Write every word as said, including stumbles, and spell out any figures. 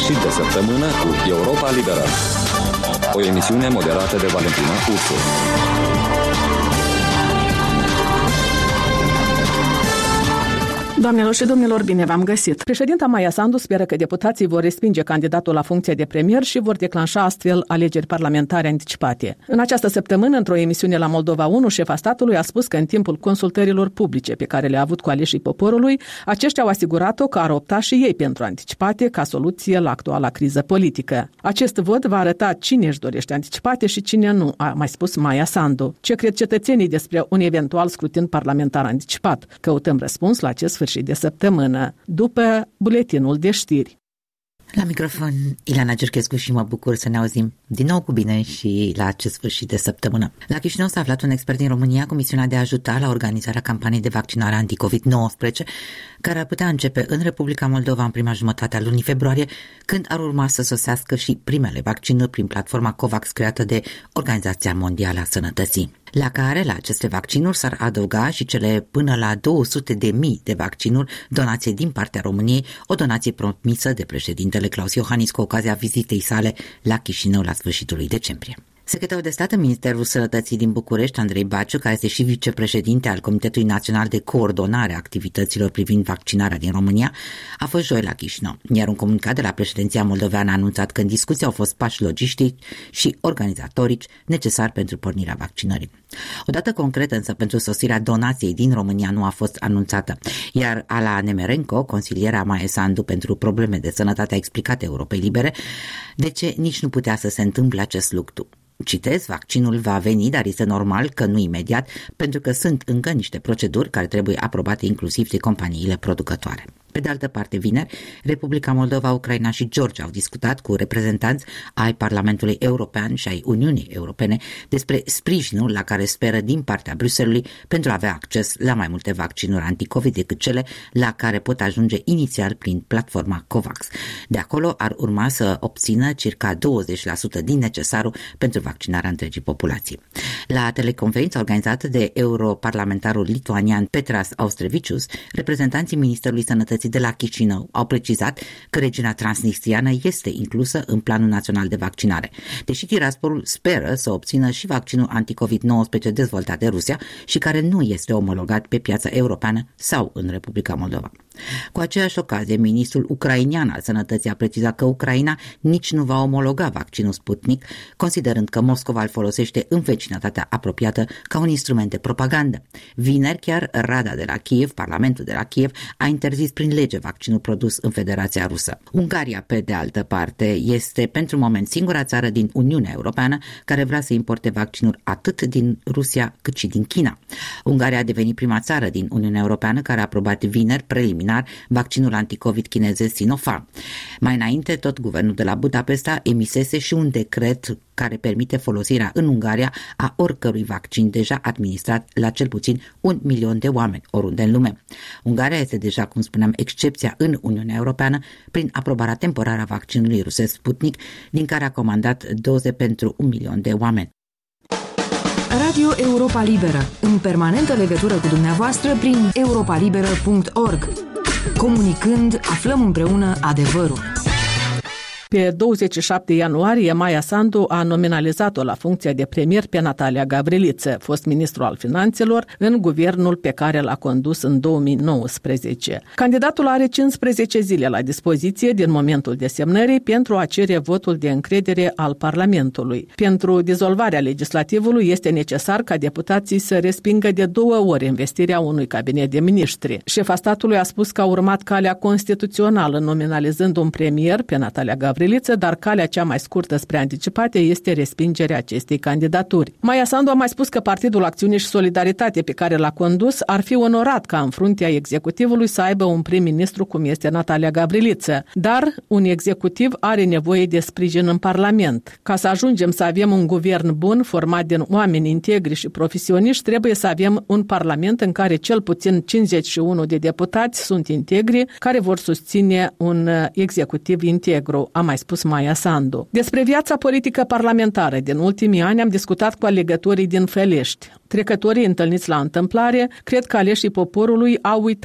sfârșit de săptămână cu Europa Liberă. O emisiune moderată de Valentina Ursu. Doamnelor și domnilor, bine v-am găsit. Președinta Maia Sandu speră că deputații vor respinge candidatul la funcția de premier și vor declanșa astfel alegeri parlamentare anticipate. În această săptămână, într-o emisiune la Moldova unu, șefa statului a spus că în timpul consultărilor publice pe care le-a avut cu aleșii poporului, aceștia au asigurat-o că ar opta și ei pentru anticipate ca soluție la actuala criză politică. Acest vot va arăta cine își dorește anticipate și cine nu, a mai spus Maia Sandu. Ce cred cetățenii despre un eventual scrutin parlamentar anticipat? Căutăm răspuns la acest sfârșit de săptămână, după buletinul de știri. La microfon, Ileana Giurchescu și mă bucur să ne auzim din nou cu bine și la acest sfârșit de săptămână. La Chișinău s-a aflat un expert din România cu misiunea de a ajuta la organizarea campaniei de vaccinare anti-covid nouăsprezece, care ar putea începe în Republica Moldova în prima jumătate a lunii februarie, când ar urma să sosească și primele vaccinuri prin platforma COVAX creată de Organizația Mondială a Sănătății, la care la aceste vaccinuri s-ar adăuga și cele până la două sute de mii de vaccinuri donație din partea României, o donație promisă de președintele Claus Iohannis cu ocazia vizitei sale la Chișinău la sfârșitul lui decembrie. Secretarul de stat în Ministerul Sănătății din București, Andrei Baciu, care este și vicepreședinte al Comitetului Național de Coordonare a Activităților privind vaccinarea din România, a fost joi la Chișinău, iar un comunicat de la președinția moldoveană a anunțat că în discuție au fost pași logistici și organizatorici necesari pentru pornirea vaccinării. O dată concretă însă pentru sosirea donației din România nu a fost anunțată, iar Ala Nemerenko, consiliera Maia Sandu pentru probleme de sănătate, a explicat Europei Libere de ce nici nu putea să se întâmple acest lucru. Citez, vaccinul va veni, dar este normal că nu imediat, pentru că sunt încă niște proceduri care trebuie aprobate inclusiv de companiile producătoare. Pe de altă parte, vineri, Republica Moldova, Ucraina și Georgia au discutat cu reprezentanți ai Parlamentului European și ai Uniunii Europene despre sprijinul la care speră din partea Bruxellesului pentru a avea acces la mai multe vaccinuri anticovid decât cele la care pot ajunge inițial prin platforma COVAX. De acolo ar urma să obțină circa douăzeci la sută din necesarul pentru vaccinarea întregii populații. La teleconferința organizată de europarlamentarul lituanian Petras Austrevicius, reprezentanții Ministerului Sănătății de la Chișinău au precizat că regiunea transnistriană este inclusă în Planul Național de Vaccinare, deși Tiraspolul speră să obțină și vaccinul anticovid nouăsprezece dezvoltat de Rusia și care nu este omologat pe piața europeană sau în Republica Moldova. Cu aceeași ocazie, ministrul ucrainian al Sănătății a precizat că Ucraina nici nu va omologa vaccinul Sputnik, considerând că Moscova îl folosește în vecinătatea apropiată ca un instrument de propagandă. Vineri, chiar Rada de la Kiev, Parlamentul de la Kiev, a interzis prin lege vaccinul produs în Federația Rusă. Ungaria, pe de altă parte, este pentru moment singura țară din Uniunea Europeană care vrea să importe vaccinuri atât din Rusia cât și din China. Ungaria a devenit prima țară din Uniunea Europeană care a aprobat vineri preliminar vaccinul anticovid chinezesc Sinopharm. Mai înainte, tot guvernul de la Budapesta emisese și un decret care permite folosirea în Ungaria a oricărui vaccin deja administrat la cel puțin un milion de oameni oriunde în lume. Ungaria este deja, cum spuneam, excepția în Uniunea Europeană prin aprobarea temporară a vaccinului rusesc Sputnik, din care a comandat doze pentru un milion de oameni. Radio Europa Liberă, în permanentă legătură cu dumneavoastră prin europa liberă punct org. Comunicând, aflăm împreună adevărul. Pe douăzeci și șapte ianuarie, Maia Sandu a nominalizat-o la funcția de premier pe Natalia Gavriliță, fost ministru al finanțelor, în guvernul pe care l-a condus în două mii nouăsprezece. Candidatul are cincisprezece zile la dispoziție din momentul desemnării pentru a cere votul de încredere al Parlamentului. Pentru dizolvarea legislativului este necesar ca deputații să respingă de două ori investirea unui cabinet de miniștri. Șefa statului a spus că a urmat calea constituțională nominalizând un premier pe Natalia Gavriliță, dar calea cea mai scurtă spre anticipate este respingerea acestei candidaturi. Maia Sandu a mai spus că Partidul Acțiune și Solidaritate pe care l-a condus ar fi onorat ca în fruntea executivului să aibă un prim-ministru cum este Natalia Gavriliță, dar un executiv are nevoie de sprijin în Parlament. Ca să ajungem să avem un guvern bun, format din oameni integri și profesioniști, trebuie să avem un Parlament în care cel puțin cincizeci și unu de deputați sunt integri, care vor susține un executiv integru, a mai spus Maia Sandu. Despre viața politică parlamentară din ultimii ani am discutat cu alegătorii din Felești. Trecătorii întâlniți la întâmplare cred că aleșii poporului au uitat